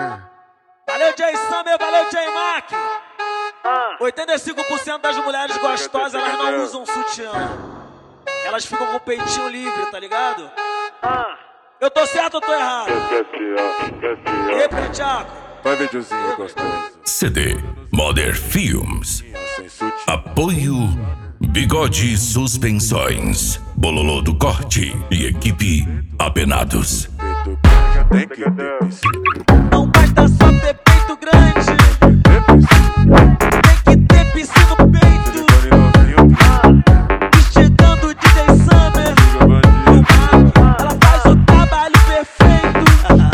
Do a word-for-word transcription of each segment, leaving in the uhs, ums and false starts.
Valeu, Jay Summer, valeu, Jay Mack. oitenta e cinco por cento das mulheres gostosas, elas não usam sutiã. Elas ficam com o peitinho livre, tá ligado? Eu tô certo ou tô errado? E aí, Preteaco? Vai, videozinho gostoso. C D Modern Films. Apoio Bigode Suspensões, Bololô do Corte e equipe Apenados. Tem que ter. Não basta só ter peito grande, tem que ter piscina no peito. E chegando o D J Summer, ela faz o trabalho perfeito.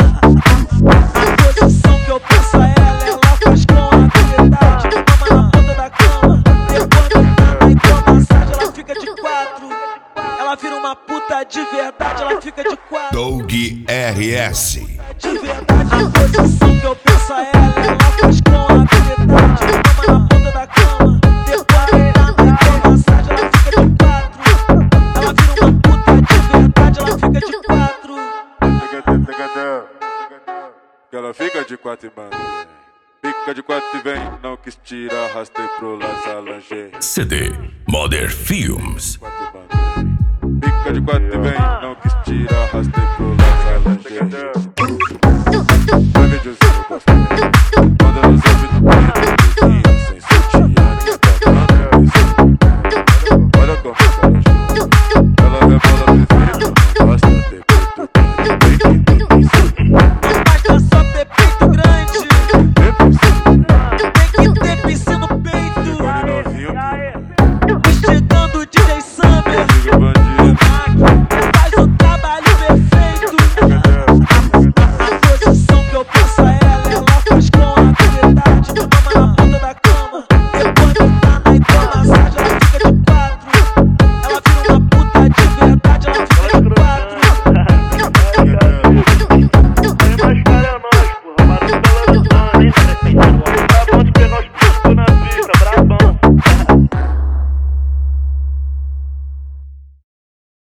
A posição que eu peço a ela, ela faz com habilidade. Mama na ponta da cama, depois de então massagem, ela fica de quatro. Ela vira uma puta de verdade, ela fica de quatro. Doug R S. De verdade, a posição que eu peço a ela, ela faz com habilidade. Mama na ponta da cama, depois de então massagem, ela fica de quatro. Ela vira uma puta de verdade, ela fica de quatro. Que ela fica de quatro e manda. Fica de quatro e vem, não quis tirar, arrastei pro lado, salanjei. C D Modern Films. Fica de quatro e vem, não quis tirar, arrastei pro lado, salanjei.